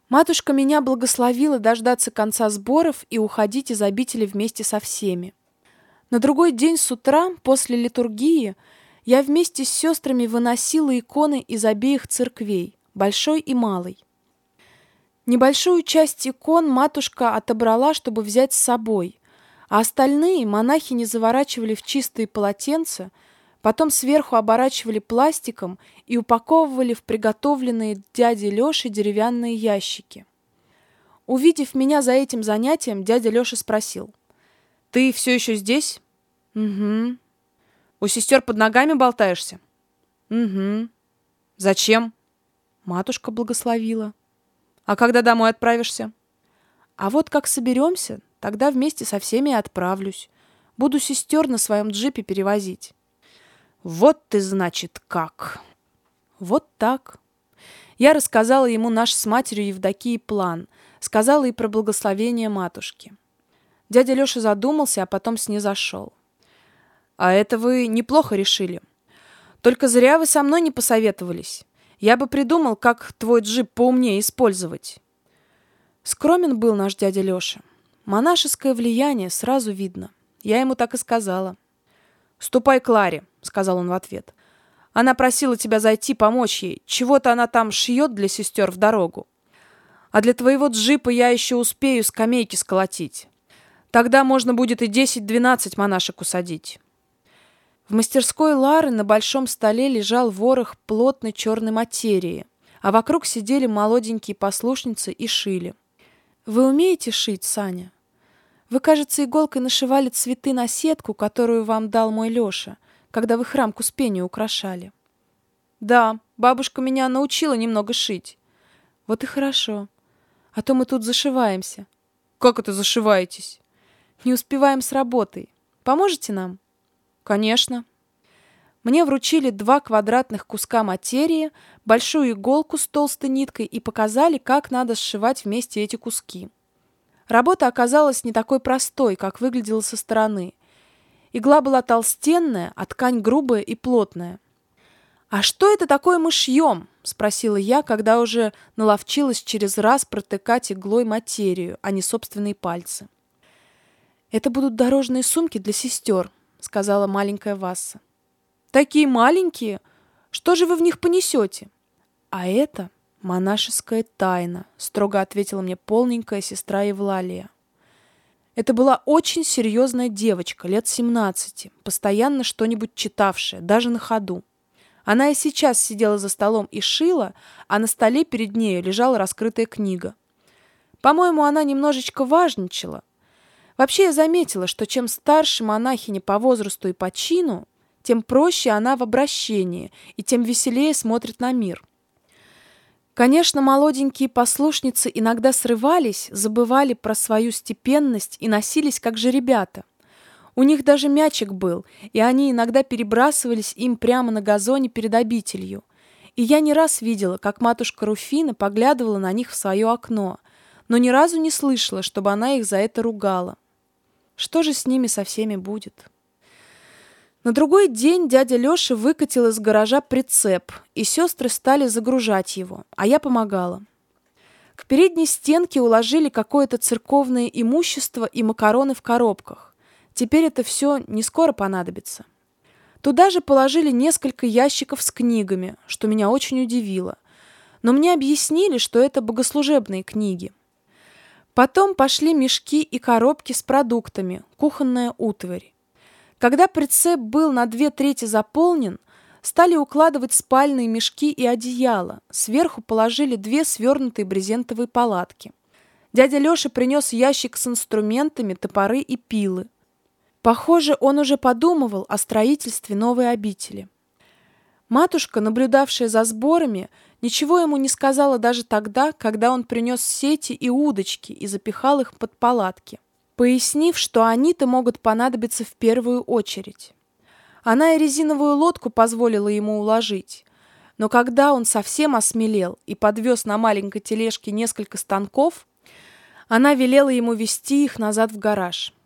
Матушка меня благословила дождаться конца сборов и уходить из обители вместе со всеми. На другой день с утра, после литургии, я вместе с сестрами выносила иконы из обеих церквей, большой и малой. Небольшую часть икон матушка отобрала, чтобы взять с собой, а остальные монахини заворачивали в чистые полотенца, потом сверху оборачивали пластиком и упаковывали в приготовленные дядей Лешей деревянные ящики. Увидев меня за этим занятием, дядя Леша спросил: «Ты все еще здесь?» «Угу». «У сестер под ногами болтаешься?» «Угу». «Зачем?» «Матушка благословила». «А когда домой отправишься?» «А вот как соберемся, тогда вместе со всеми и отправлюсь. Буду сестер на своем джипе перевозить». «Вот ты, значит, как!» «Вот так». Я рассказала ему наш с матерью Евдокией план, сказала и про благословение матушки. Дядя Леша задумался, а потом снизошел. «А это вы неплохо решили. Только зря вы со мной не посоветовались. Я бы придумал, как твой джип поумнее использовать». Скромен был наш дядя Леша. Монашеское влияние сразу видно. Я ему так и сказала. «Ступай к Ларе», — сказал он в ответ. «Она просила тебя зайти помочь ей. Чего-то она там шьет для сестер в дорогу. А для твоего джипа я еще успею скамейки сколотить. Тогда можно будет и 10-12 монашек усадить». В мастерской Лары на большом столе лежал ворох плотной черной материи, а вокруг сидели молоденькие послушницы и шили. «Вы умеете шить, Саня? Вы, кажется, иголкой нашивали цветы на сетку, которую вам дал мой Леша, когда вы храм к Успению украшали». «Да, бабушка меня научила немного шить». «Вот и хорошо. А то мы тут зашиваемся». «Как это зашиваетесь?» «Не успеваем с работой. Поможете нам?» «Конечно». Мне вручили 2 квадратных куска материи, большую иголку с толстой ниткой и показали, как надо сшивать вместе эти куски. Работа оказалась не такой простой, как выглядела со стороны. Игла была толстенная, а ткань грубая и плотная. «А что это такое мы шьем?» — спросила я, когда уже наловчилась через раз протыкать иглой материю, а не собственные пальцы. «Это будут дорожные сумки для сестер», — сказала маленькая Васса. «Такие маленькие? Что же вы в них понесете?» «А это монашеская тайна», — строго ответила мне полненькая сестра Евлалия. Это была очень серьезная девочка, лет 17, постоянно что-нибудь читавшая, даже на ходу. Она и сейчас сидела за столом и шила, а на столе перед нею лежала раскрытая книга. По-моему, она немножечко важничала. Вообще я заметила, что чем старше монахиня по возрасту и по чину, тем проще она в обращении и тем веселее смотрит на мир. Конечно, молоденькие послушницы иногда срывались, забывали про свою степенность и носились как жеребята. У них даже мячик был, и они иногда перебрасывались им прямо на газоне перед обителью. И я не раз видела, как матушка Руфина поглядывала на них в свое окно, но ни разу не слышала, чтобы она их за это ругала. Что же с ними со всеми будет? На другой день дядя Леша выкатил из гаража прицеп, и сестры стали загружать его, а я помогала. К передней стенке уложили какое-то церковное имущество и макароны в коробках. Теперь это все не скоро понадобится. Туда же положили несколько ящиков с книгами, что меня очень удивило. Но мне объяснили, что это богослужебные книги. Потом пошли мешки и коробки с продуктами, кухонная утварь. Когда прицеп был на 2/3 заполнен, стали укладывать спальные мешки и одеяла. Сверху положили 2 свернутые брезентовые палатки. Дядя Леша принес ящик с инструментами, топоры и пилы. Похоже, он уже подумывал о строительстве новой обители. Матушка, наблюдавшая за сборами, ничего ему не сказала даже тогда, когда он принес сети и удочки и запихал их под палатки, пояснив, что они-то могут понадобиться в первую очередь. Она и резиновую лодку позволила ему уложить, но когда он совсем осмелел и подвез на маленькой тележке несколько станков, она велела ему везти их назад в гараж.